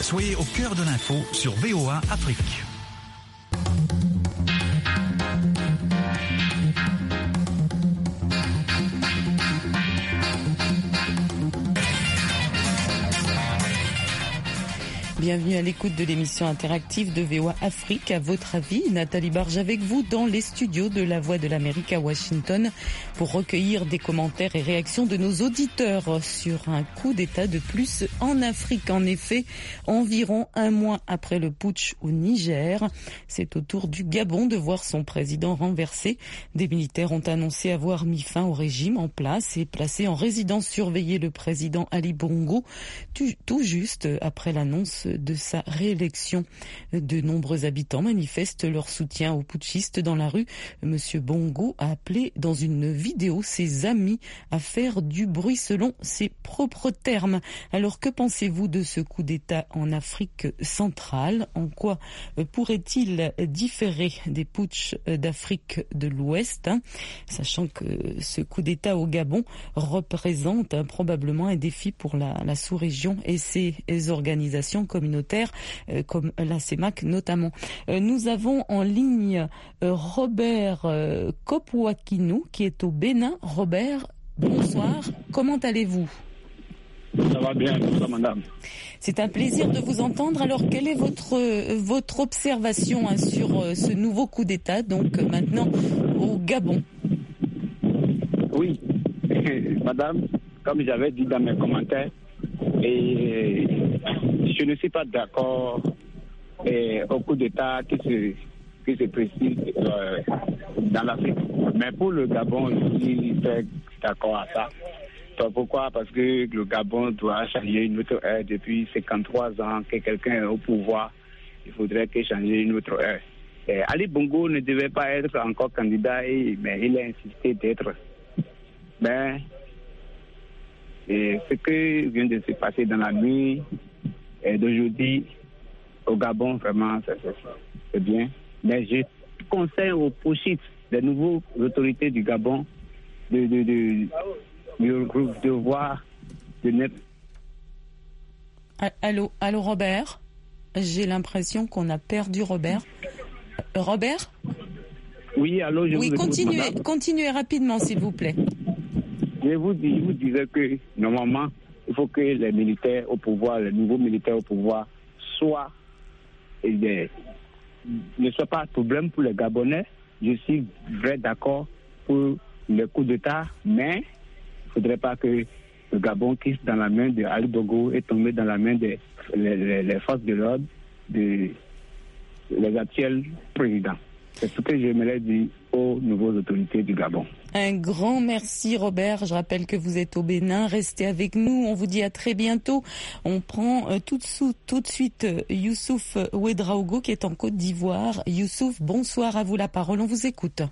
Soyez au cœur de l'info sur VOA Afrique. Bienvenue à l'écoute de l'émission interactive de VOA Afrique. À votre avis, Nathalie Barge avec vous dans les studios de La Voix de l'Amérique à Washington pour recueillir des commentaires et réactions de nos auditeurs sur un coup d'État de plus en Afrique. En effet, environ un mois après le putsch au Niger, c'est au tour du Gabon de voir son président renversé. Des militaires ont annoncé avoir mis fin au régime en place et placé en résidence surveillée le président Ali Bongo, tout juste après l'annonce de sa réélection. De nombreux habitants manifestent leur soutien aux putschistes dans la rue. Monsieur Bongo a appelé dans une vidéo ses amis à faire du bruit selon ses propres termes. Alors que pensez-vous de ce coup d'État en Afrique centrale? En quoi pourrait-il différer des putschs d'Afrique de l'Ouest, sachant que ce coup d'État au Gabon représente probablement un défi pour la sous-région et ses organisations communautaires comme la CEMAC notamment. Nous avons en ligne Robert Kopouakinou qui est au Bénin. Robert, bonsoir. Comment allez-vous? Ça va bien, madame. C'est un plaisir de vous entendre. Alors, quelle est votre observation sur ce nouveau coup d'État, donc maintenant au Gabon? Oui, madame, comme j'avais dit dans mes commentaires, et je ne suis pas d'accord au coup d'État qui se précise dans l'Afrique. Mais pour le Gabon, je suis très d'accord à ça. Pourquoi? Parce que le Gabon doit changer une autre ère depuis 53 ans que quelqu'un est au pouvoir. Il faudrait qu'il change une autre ère. Ali Bongo ne devait pas être encore candidat, mais il a insisté d'être. Mais ce qui vient de se passer dans la nuit d'aujourd'hui au Gabon, vraiment, c'est bien. Mais je conseille aux putschistes, des nouveaux autorités du Gabon, de voir Allô Robert, j'ai l'impression qu'on a perdu Robert. Robert? Oui, allô, je vous écoute, continuez rapidement s'il vous plaît. Je vous disais que normalement, il faut que les militaires au pouvoir, les nouveaux militaires au pouvoir, ne soient pas un problème pour les Gabonais. Je suis vrai d'accord pour le coup d'État, mais il ne faudrait pas que le Gabon, qui est dans la main de Ali Bongo, est tombé dans la main des forces de l'ordre, les actuels présidents. C'est ce que j'aimerais dire aux nouvelles autorités du Gabon. Un grand merci Robert, je rappelle que vous êtes au Bénin, restez avec nous, on vous dit à très bientôt. On prend tout de suite Youssouf Ouedraogo qui est en Côte d'Ivoire. Youssouf, bonsoir, à vous la parole, on vous écoute.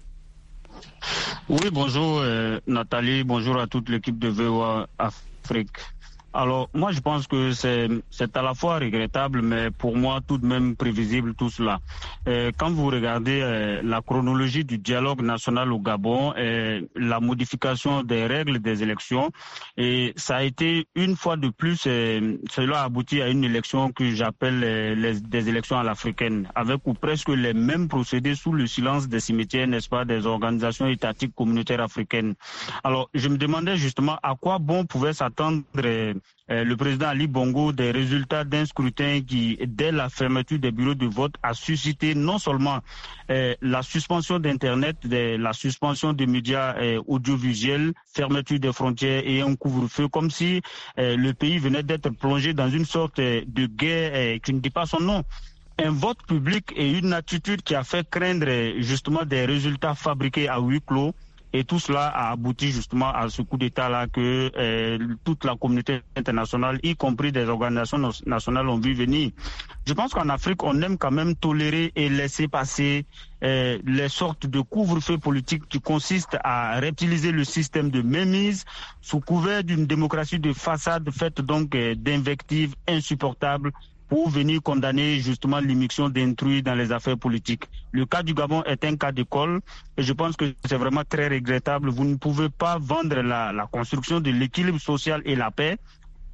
Oui, bonjour Nathalie, bonjour à toute l'équipe de VOA Afrique. Alors, moi, je pense que c'est à la fois regrettable, mais pour moi, tout de même prévisible, tout cela. Quand vous regardez la chronologie du dialogue national au Gabon, la modification des règles des élections, et ça a été une fois de plus, cela a abouti à une élection que j'appelle des élections à l'africaine, avec ou presque les mêmes procédés sous le silence des cimetières, n'est-ce pas, des organisations étatiques communautaires africaines. Alors, je me demandais justement à quoi bon pouvait s'attendre le président Ali Bongo des résultats d'un scrutin qui, dès la fermeture des bureaux de vote, a suscité non seulement la suspension d'Internet, la suspension des médias audiovisuels, fermeture des frontières et un couvre-feu, comme si le pays venait d'être plongé dans une sorte de guerre qui ne dit pas son nom. Un vote public et une attitude qui a fait craindre justement des résultats fabriqués à huis clos. Et tout cela a abouti justement à ce coup d'État-là que toute la communauté internationale, y compris des organisations nationales, ont vu venir. Je pense qu'en Afrique, on aime quand même tolérer et laisser passer les sortes de couvre-feu politiques qui consistent à réutiliser le système de mainmise sous couvert d'une démocratie de façade faite donc d'invectives insupportables pour venir condamner justement l'immixtion d'intrus dans les affaires politiques. Le cas du Gabon est un cas d'école et je pense que c'est vraiment très regrettable. Vous ne pouvez pas vendre la construction de l'équilibre social et la paix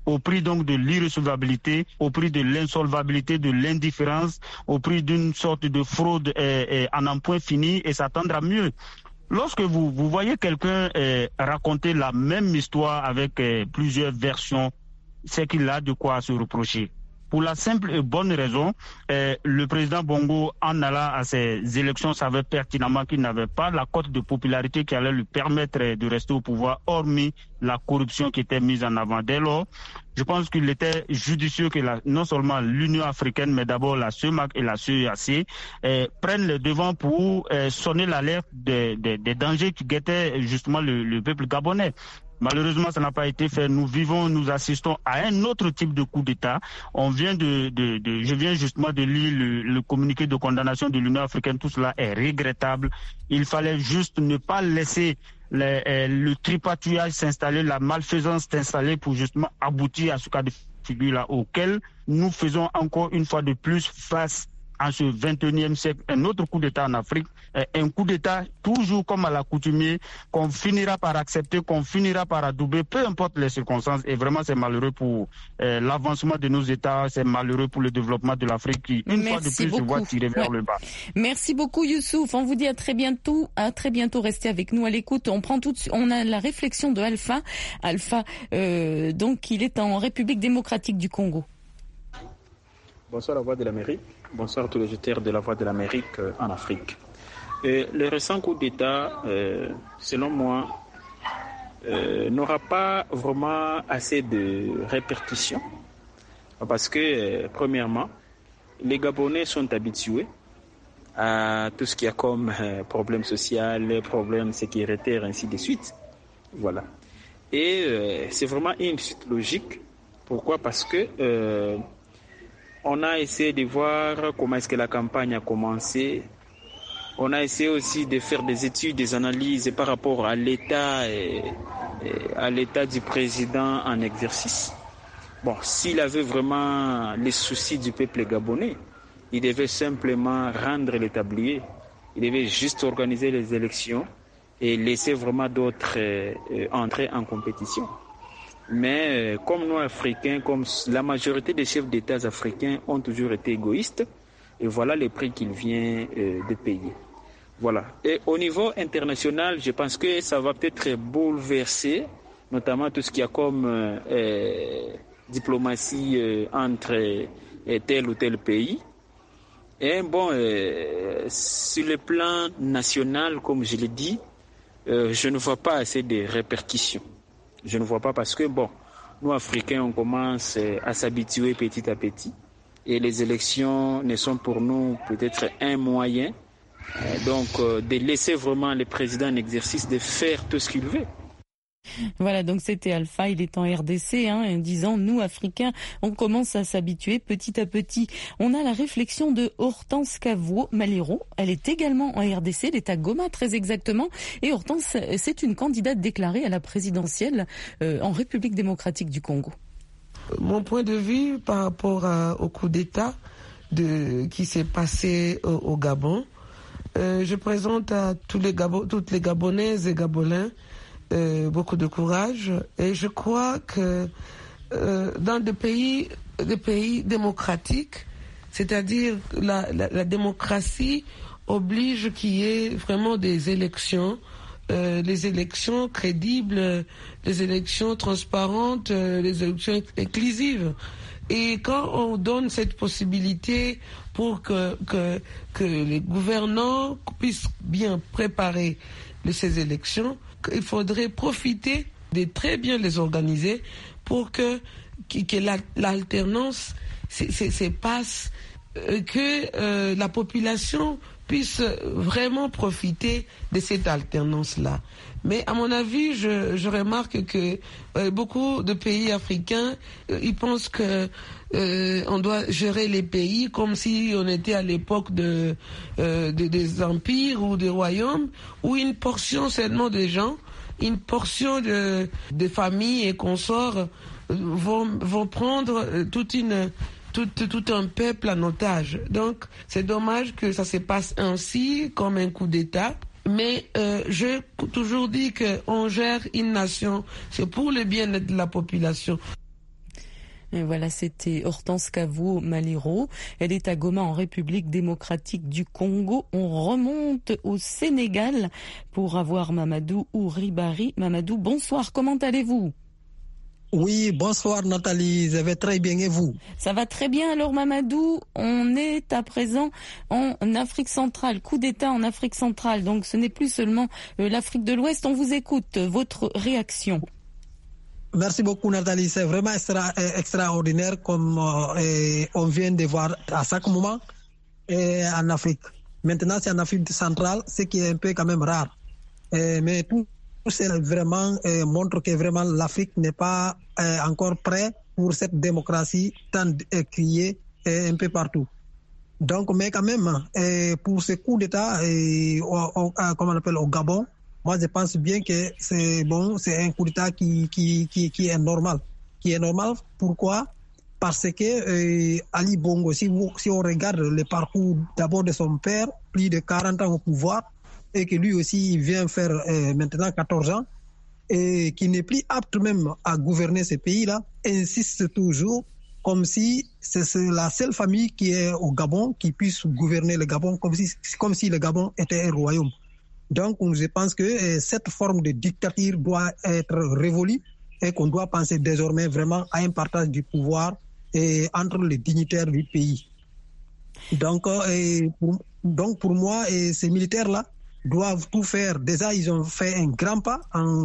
au prix donc de l'irrecevabilité, au prix de l'insolvabilité, de l'indifférence, au prix d'une sorte de fraude en un point fini et s'attendre à mieux. Lorsque vous voyez quelqu'un raconter la même histoire avec plusieurs versions, c'est qu'il a de quoi se reprocher. Pour la simple et bonne raison, le président Bongo, en allant à ces élections, savait pertinemment qu'il n'avait pas la cote de popularité qui allait lui permettre de rester au pouvoir, hormis la corruption qui était mise en avant. Dès lors, je pense qu'il était judicieux que non seulement l'Union africaine, mais d'abord la CEMAC et la CEAC prennent le devant pour sonner l'alerte des dangers qui guettaient justement le peuple gabonais. Malheureusement, ça n'a pas été fait. Nous assistons à un autre type de coup d'État. Je viens justement de lire le communiqué de condamnation de l'Union africaine. Tout cela est regrettable. Il fallait juste ne pas laisser le tripatouillage s'installer, la malfaisance s'installer pour justement aboutir à ce cas de figure-là auquel nous faisons encore une fois de plus face en ce 21e siècle, un autre coup d'État en Afrique, un coup d'État toujours comme à l'accoutumée, qu'on finira par accepter, qu'on finira par adouber, peu importe les circonstances. Et vraiment, c'est malheureux pour l'avancement de nos États, c'est malheureux pour le développement de l'Afrique qui, fois de plus, se voit tirer vers le bas. Merci beaucoup, Youssouf. On vous dit à très bientôt. Restez avec nous à l'écoute. On a la réflexion de Alpha. Donc, il est en République démocratique du Congo. Bonsoir la Voix de l'Amérique, bonsoir tous les auditeurs de la Voix de l'Amérique en Afrique. Le récent coup d'État, selon moi, n'aura pas vraiment assez de répercussions parce que, premièrement, les Gabonais sont habitués à tout ce qu'il y a comme problème social, problème sécuritaire, ainsi de suite. Voilà. Et c'est vraiment une suite logique. Pourquoi ? Parce que on a essayé de voir comment est-ce que la campagne a commencé. On a essayé aussi de faire des études, des analyses par rapport à l'état du président en exercice. Bon, s'il avait vraiment les soucis du peuple gabonais, il devait simplement rendre le tablier. Il devait juste organiser les élections et laisser vraiment d'autres entrer en compétition. Mais comme nous, Africains, comme la majorité des chefs d'État africains ont toujours été égoïstes, et voilà les prix qu'il vient de payer. Voilà. Et au niveau international, je pense que ça va peut-être bouleverser, notamment tout ce qu'il y a comme diplomatie entre tel ou tel pays. Et bon, sur le plan national, comme je l'ai dit, je ne vois pas assez de répercussions. Je ne vois pas parce que, bon, nous, Africains, on commence à s'habituer petit à petit. Et les élections ne sont pour nous peut-être un moyen de laisser vraiment le président en exercice de faire tout ce qu'il veut. Voilà, donc c'était Alpha, il est en RDC, en disant, nous, Africains, on commence à s'habituer petit à petit. On a la réflexion de Hortense Cavouo-Malero, elle est également en RDC, elle est à Goma très exactement, et Hortense, c'est une candidate déclarée à la présidentielle en République démocratique du Congo. Mon point de vue par rapport au coup d'État qui s'est passé au Gabon, je présente à toutes les Gabonaises et Gabonais beaucoup de courage, et je crois que dans des pays démocratiques, c'est-à-dire la démocratie oblige qu'il y ait vraiment des élections, les élections crédibles, les élections transparentes, les élections inclusives. Et quand on donne cette possibilité pour que les gouvernants puissent bien préparer ces élections, il faudrait profiter de très bien les organiser pour que l'alternance se passe, que la population puisse vraiment profiter de cette alternance-là. Mais à mon avis, je remarque que beaucoup de pays africains, ils pensent que on doit gérer les pays comme si on était à l'époque des empires ou des royaumes, où une portion seulement de gens, une portion de familles et consorts vont prendre tout un peuple en otage. Donc, c'est dommage que ça se passe ainsi, comme un coup d'État. Mais j'ai toujours dit qu'on gère une nation, c'est pour le bien-être de la population. Et voilà, c'était Hortense Kavou-Maliro. Elle est à Goma en République démocratique du Congo. On remonte au Sénégal pour avoir Mamadou Ouribari. Mamadou, bonsoir, comment allez-vous ? Oui, bonsoir Nathalie, je vais très bien et vous ? Ça va très bien. Alors Mamadou, on est à présent en Afrique centrale, coup d'État en Afrique centrale. Donc ce n'est plus seulement l'Afrique de l'Ouest. On vous écoute, votre réaction. Merci beaucoup Nathalie, c'est vraiment extraordinaire comme on vient de voir à chaque moment en Afrique. Maintenant c'est en Afrique centrale, ce qui est un peu quand même rare. Mais tout c'est vraiment montre que vraiment l'Afrique n'est pas encore prête pour cette démocratie tant criée un peu partout. Donc, mais quand même, pour ce coup d'État, comme on appelle au Gabon, moi je pense bien que c'est bon, c'est un coup d'État qui est normal. Qui est normal, pourquoi ? Parce que Ali Bongo, si on regarde le parcours d'abord de son père, plus de 40 ans au pouvoir, et que lui aussi il vient faire maintenant 14 ans, et qui n'est plus apte même à gouverner ce pays-là, insiste toujours comme si c'est la seule famille qui est au Gabon qui puisse gouverner le Gabon, comme si le Gabon était un royaume. Donc je pense que cette forme de dictature doit être révolue et qu'on doit penser désormais vraiment à un partage du pouvoir entre les dignitaires du pays. Donc pour moi, ces militaires-là doivent tout faire. Déjà, ils ont fait un grand pas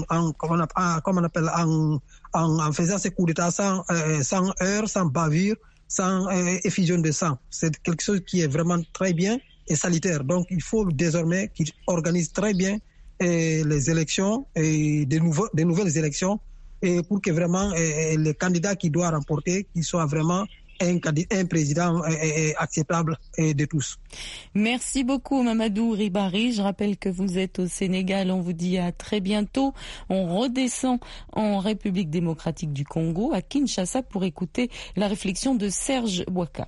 en faisant ce coup d'État sans heurts, sans bavure, sans effusion de sang. C'est quelque chose qui est vraiment très bien et salutaire. Donc, il faut désormais qu'ils organisent très bien les élections et des nouvelles élections et pour que vraiment le candidat qui doit remporter, qu'il soit vraiment un président acceptable de tous. Merci beaucoup Mamadou Ouribari. Je rappelle que vous êtes au Sénégal. On vous dit à très bientôt. On redescend en République démocratique du Congo, à Kinshasa, pour écouter la réflexion de Serge Bouaka.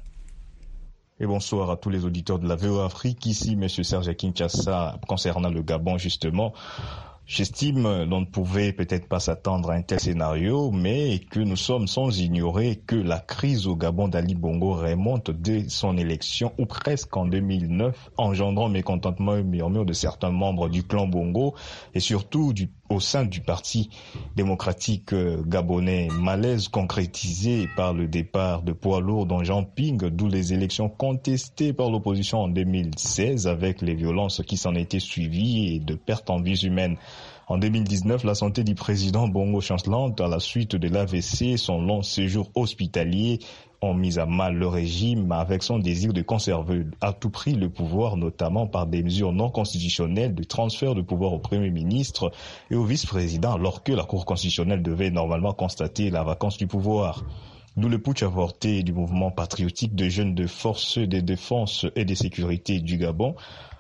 Et bonsoir à tous les auditeurs de la VOA Afrique. Ici, Monsieur Serge à Kinshasa, concernant le Gabon justement. J'estime qu'on ne pouvait peut-être pas s'attendre à un tel scénario, mais que nous sommes sans ignorer que la crise au Gabon d'Ali Bongo remonte dès son élection, ou presque en 2009, engendrant mécontentement et murmure de certains membres du clan Bongo et surtout au sein du Parti démocratique gabonais. Malaise concrétisé par le départ de poids lourd dont Jean Ping, d'où les élections contestées par l'opposition en 2016 avec les violences qui s'en étaient suivies et de pertes en vies humaines. En 2019, la santé du président Bongo chancelante à la suite de l'AVC, son long séjour hospitalier ont mis à mal le régime avec son désir de conserver à tout prix le pouvoir, notamment par des mesures non constitutionnelles de transfert de pouvoir au Premier ministre et au vice-président, alors que la Cour constitutionnelle devait normalement constater la vacance du pouvoir. D'où le putsch avorté du mouvement patriotique de jeunes de forces de défense et de sécurité du Gabon.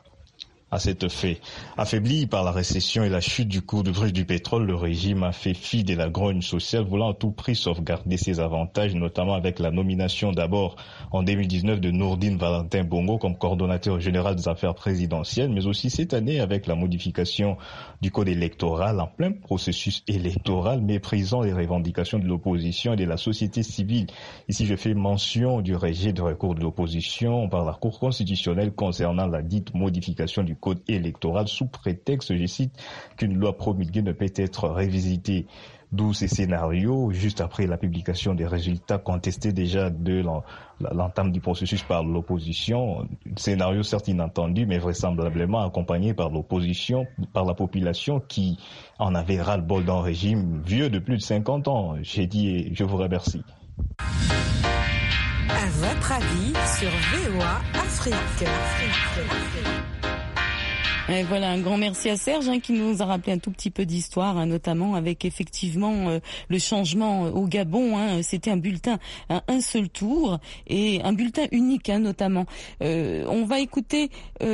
À cet effet, affaibli par la récession et la chute du cours du prix du pétrole, le régime a fait fi de la grogne sociale, voulant à tout prix sauvegarder ses avantages, notamment avec la nomination d'abord en 2019 de Nourdine Valentin Bongo comme coordonnateur général des affaires présidentielles, mais aussi cette année avec la modification du code électoral en plein processus électoral, méprisant les revendications de l'opposition et de la société civile. Ici, je fais mention du rejet de recours de l'opposition par la Cour constitutionnelle concernant la dite modification du code électoral sous prétexte, je cite, qu'une loi promulguée ne peut être révisitée. D'où ces scénarios, juste après la publication des résultats contestés déjà de l'entame du processus par l'opposition, scénario certes inattendu, mais vraisemblablement accompagné par l'opposition, par la population qui en avait ras-le-bol d'un régime vieux de plus de 50 ans. J'ai dit et je vous remercie. À votre avis sur VOA Afrique. Et voilà, un grand merci à Serge qui nous a rappelé un tout petit peu d'histoire, notamment avec effectivement le changement au Gabon. C'était un bulletin à un seul tour et un bulletin unique notamment. On va écouter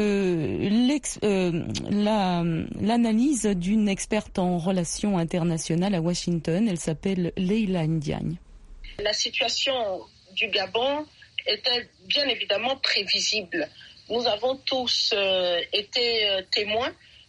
l'analyse d'une experte en relations internationales à Washington. Elle s'appelle Leila Ndiagne. La situation du Gabon était bien évidemment prévisible. Nous avons tous été témoins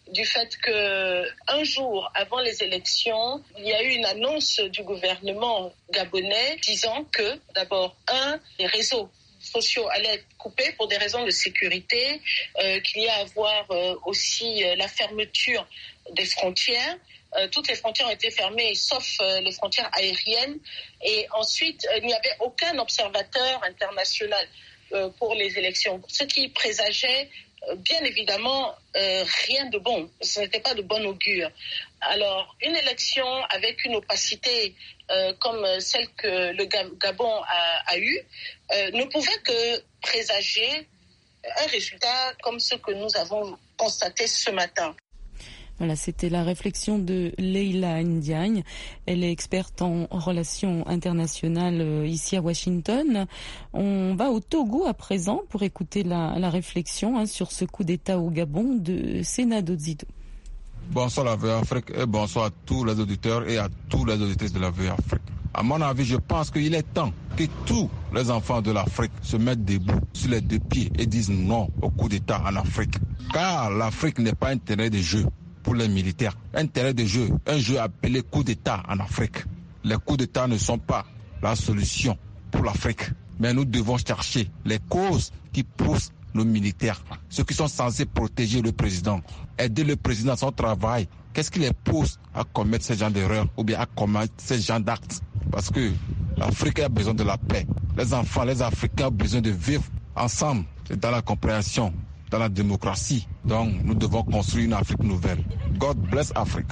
du fait qu'un jour avant les élections, il y a eu une annonce du gouvernement gabonais disant que, d'abord, les réseaux sociaux allaient être coupés pour des raisons de sécurité, qu'il y a à voir aussi la fermeture des frontières. Toutes les frontières ont été fermées, sauf les frontières aériennes. Et ensuite, il n'y avait aucun observateur international pour les élections, ce qui présageait bien évidemment rien de bon. Ce n'était pas de bon augure. Alors, une élection avec une opacité comme celle que le Gabon a eue ne pouvait que présager un résultat comme ce que nous avons constaté ce matin. Voilà, c'était la réflexion de Leila Ndiaye. Elle est experte en relations internationales ici à Washington. On va au Togo à présent pour écouter la réflexion sur ce coup d'État au Gabon de Senato Zido. Bonsoir la VOA Afrique et bonsoir à tous les auditeurs et à tous les auditrices de la VOA Afrique. À mon avis, je pense qu'il est temps que tous les enfants de l'Afrique se mettent debout sur les deux pieds et disent non au coup d'État en Afrique. Car l'Afrique n'est pas un terrain de jeu pour les militaires. Un terrain de jeu, un jeu appelé coup d'État en Afrique. Les coups d'État ne sont pas la solution pour l'Afrique. Mais nous devons chercher les causes qui poussent nos militaires, ceux qui sont censés protéger le président, aider le président à son travail. Qu'est-ce qui les pousse à commettre ce genre d'erreurs ou bien à commettre ce genre d'actes? Parce que l'Afrique a besoin de la paix. Les enfants, les Africains ont besoin de vivre ensemble. C'est dans la compréhension, dans la démocratie. Donc, nous devons construire une Afrique nouvelle. God bless Africa.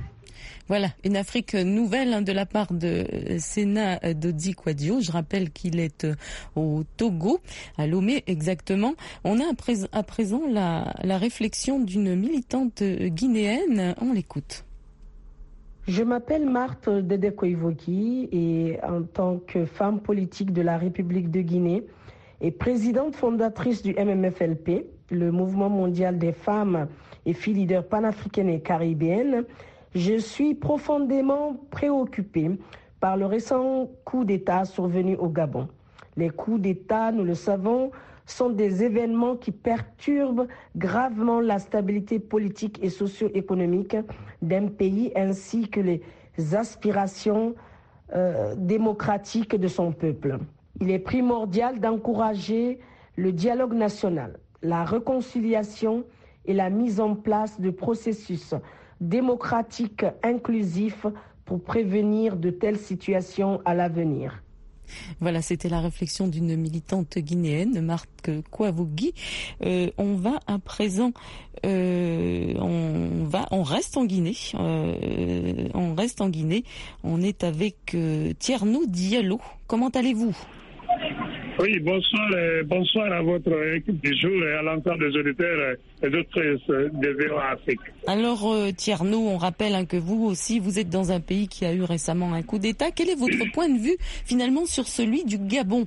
Voilà, une Afrique nouvelle de la part de Senato Zido. Je rappelle qu'il est au Togo, à Lomé exactement. On a à présent la réflexion d'une militante guinéenne. On l'écoute. Je m'appelle Marthe Dedekoivoki et en tant que femme politique de la République de Guinée et présidente fondatrice du MMFLP, le Mouvement mondial des femmes et filles leaders panafricaines et caribéennes, je suis profondément préoccupée par le récent coup d'État survenu au Gabon. Les coups d'État, nous le savons, sont des événements qui perturbent gravement la stabilité politique et socio-économique d'un pays ainsi que les aspirations démocratiques de son peuple. Il est primordial d'encourager le dialogue national, la réconciliation et la mise en place de processus démocratiques inclusifs pour prévenir de telles situations à l'avenir. Voilà, c'était la réflexion d'une militante guinéenne, Marthe Kouavogui. On va à présent, on reste en Guinée. On est avec Thierno Diallo. Comment allez-vous? Oui, bonsoir à votre équipe du jour et à l'ensemble des auditeurs et auditrices de VOA Afrique. Alors Thierno, on rappelle que vous aussi, vous êtes dans un pays qui a eu récemment un coup d'État. Quel est votre point de vue finalement sur celui du Gabon?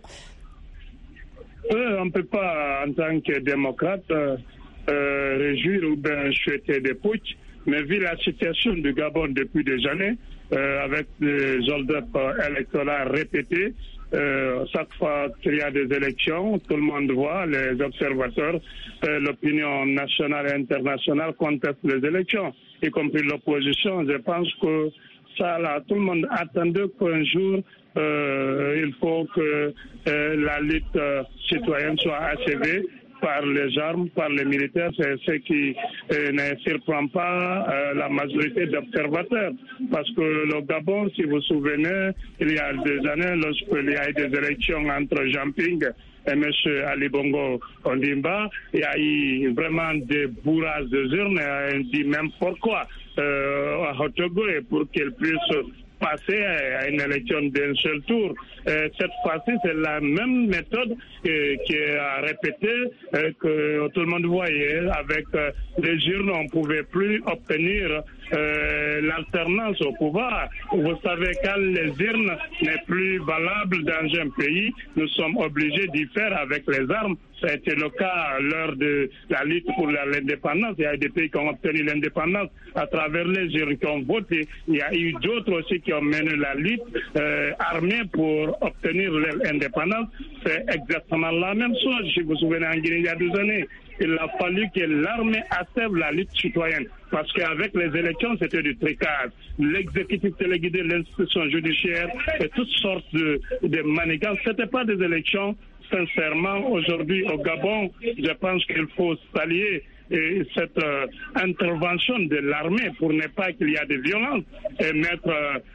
On ne peut pas, en tant que démocrate, réjouir ou bien souhaiter des putsch, mais vu la situation du Gabon depuis des années, avec des hold-up électoraux répétés, chaque fois qu'il y a des élections, tout le monde voit, les observateurs, l'opinion nationale et internationale contestent les élections, y compris l'opposition. Je pense que ça, là, tout le monde attendait qu'un jour, il faut que la lutte citoyenne soit achevée par les armes, par les militaires. C'est ce qui ne surprend pas la majorité d'observateurs. Parce que le Gabon, si vous vous souvenez, il y a des années, lorsqu'il y a eu des élections entre Jean Ping et M. Ali Bongo Ondimba, il y a eu vraiment des bourrages de urnes, et dit même pourquoi à Togo, pour qu'ils puissent passer à une élection d'un seul tour. Cette fois-ci, c'est la même méthode qui a répété que tout le monde voyait. Avec les urnes, on ne pouvait plus obtenir l'alternance au pouvoir. Vous savez, quand les urnes n'est plus valable dans un pays, nous sommes obligés d'y faire avec les armes. Ça a été le cas lors de la lutte pour l'indépendance. Il y a des pays qui ont obtenu l'indépendance à travers les urnes qui ont voté. Il y a eu d'autres aussi qui ont mené la lutte armée pour obtenir l'indépendance. C'est exactement la même chose. Si vous vous souvenez, en Guinée, il y a 2 années, il a fallu que l'armée achève la lutte citoyenne. Parce qu'avec les élections, c'était du tricage. L'exécutif téléguidé, l'institution judiciaire et toutes sortes de manigances. Ce n'étaient pas des élections. Sincèrement, aujourd'hui au Gabon, je pense qu'il faut saluer cette intervention de l'armée pour ne pas qu'il y ait de violence et mettre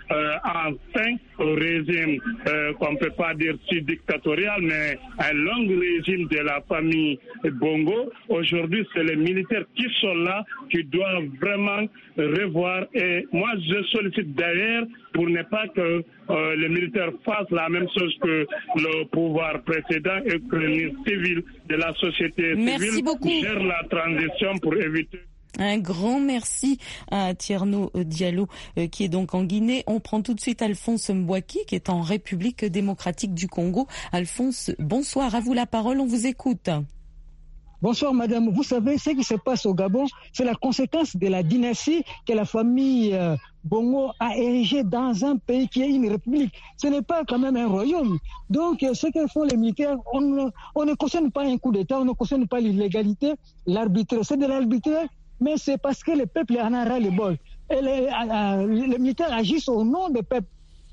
en fin au régime qu'on ne peut pas dire si dictatorial, mais un long régime de la famille Bongo. Aujourd'hui, c'est les militaires qui sont là, qui doivent vraiment revoir. Et moi, je sollicite d'ailleurs pour ne pas que les militaires fassent la même chose que le pouvoir précédent et que les civils de la société civile gèrent la transition pour éviter. Un grand merci à Tierno Diallo qui est donc en Guinée. On prend tout de suite Alphonse Mbouaki qui est en République démocratique du Congo. Alphonse, bonsoir, à vous la parole, on vous écoute. Bonsoir madame, vous savez ce qui se passe au Gabon, c'est la conséquence de la dynastie que la famille Bongo a érigée dans un pays qui est une république. Ce n'est pas quand même un royaume. Donc ce que font les militaires, on ne cautionne pas un coup d'État, on ne cautionne pas l'illégalité, l'arbitraire. C'est de l'arbitraire, mais c'est parce que le peuple en a ras le bol. Et les militaires agissent au nom du peuple.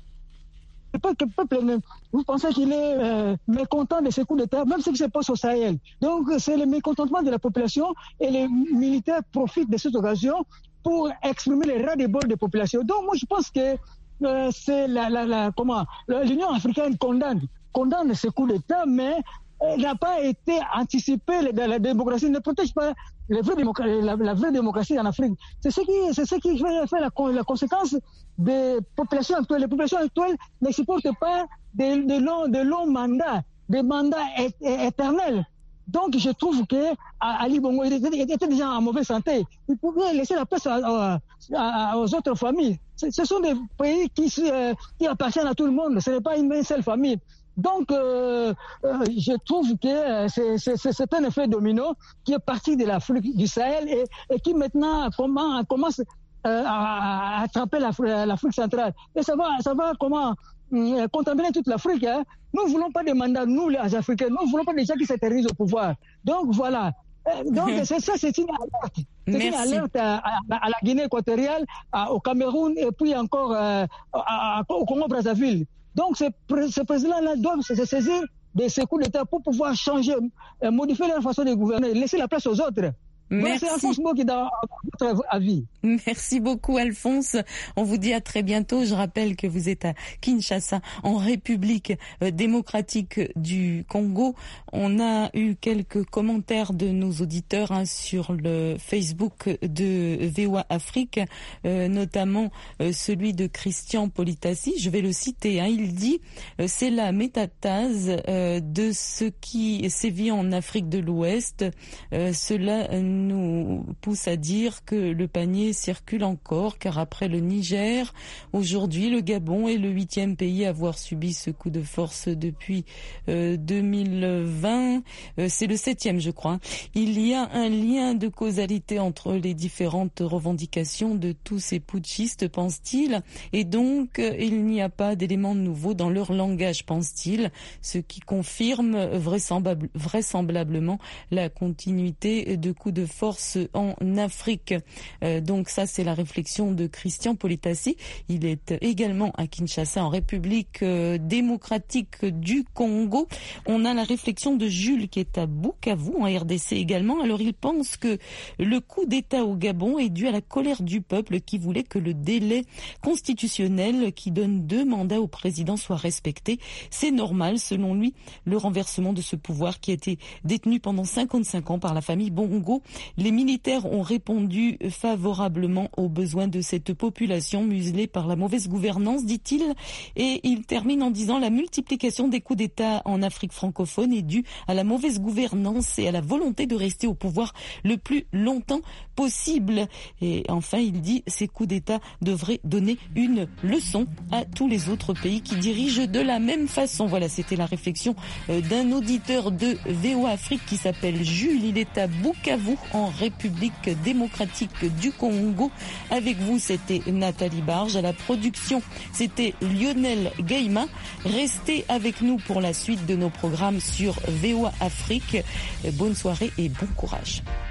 C'est pas que le peuple, vous pensez qu'il est mécontent de ces coups d'État, même ce qui se passe au Sahel. Donc c'est le mécontentement de la population et les militaires profitent de cette occasion pour exprimer les ras-le-bol des populations. Donc moi je pense que c'est l'Union africaine condamne ces coups d'État, mais n'a pas été anticipé. La démocratie ne protège pas la vraie démocratie en Afrique. C'est ce qui fait la conséquence des populations actuelles. Les populations actuelles ne supportent pas de longs mandats, des mandats éternels. Donc je trouve que Ali Bongo était déjà en mauvaise santé. Il pouvait laisser la place aux autres familles. Ce sont des pays qui appartiennent à tout le monde. Ce n'est pas une seule famille. Donc, je trouve que c'est un effet domino qui est parti de l'Afrique, du Sahel et qui maintenant commence à attraper l'Afrique centrale. Et ça va contaminer toute l'Afrique. Hein. Nous ne voulons pas des mandats, nous les Africains, nous ne voulons pas des gens qui s'intéressent au pouvoir. Donc voilà. Donc c'est une alerte. C'est une alerte à la Guinée équatoriale, au Cameroun et puis encore au Congo-Brazzaville. Donc, ce président-là doit se saisir de ces coups d'État pour pouvoir changer, modifier leur façon de gouverner, laisser la place aux autres. Merci. C'est Alphonse Mbouaki dans votre avis. Merci beaucoup Alphonse. On vous dit à très bientôt. Je rappelle que vous êtes à Kinshasa, en République démocratique du Congo. On a eu quelques commentaires de nos auditeurs sur le Facebook de VOA Afrique, notamment celui de Christian Politassi. Je vais le citer. Il dit c'est la métatase de ce qui sévit en Afrique de l'Ouest. Cela nous pousse à dire que le panier circule encore, car après le Niger, aujourd'hui le Gabon est le 8e pays à avoir subi ce coup de force depuis 2020. C'est le 7e, je crois. Il y a un lien de causalité entre les différentes revendications de tous ces putschistes, pense-t-il, et donc il n'y a pas d'éléments nouveaux dans leur langage, pense-t-il, ce qui confirme vraisemblablement la continuité de coups de force en Afrique. Donc ça, c'est la réflexion de Christian Politassi. Il est également à Kinshasa, en République démocratique du Congo. On a la réflexion de Jules qui est à Bukavu, en RDC également. Alors il pense que le coup d'État au Gabon est dû à la colère du peuple qui voulait que le délai constitutionnel qui donne 2 mandats au président soit respecté. C'est normal, selon lui, le renversement de ce pouvoir qui a été détenu pendant 55 ans par la famille Bongo. Les militaires ont répondu favorablement aux besoins de cette population muselée par la mauvaise gouvernance, dit-il. Et il termine en disant la multiplication des coups d'État en Afrique francophone est due à la mauvaise gouvernance et à la volonté de rester au pouvoir le plus longtemps possible. Et enfin, il dit ces coups d'État devraient donner une leçon à tous les autres pays qui dirigent de la même façon. Voilà, c'était la réflexion d'un auditeur de VOA Afrique qui s'appelle Jules. Il est à Bukavu, en République démocratique du Congo. Avec vous, c'était Nathalie Barge. À la production, c'était Lionel Gaïma. Restez avec nous pour la suite de nos programmes sur VOA Afrique. Bonne soirée et bon courage.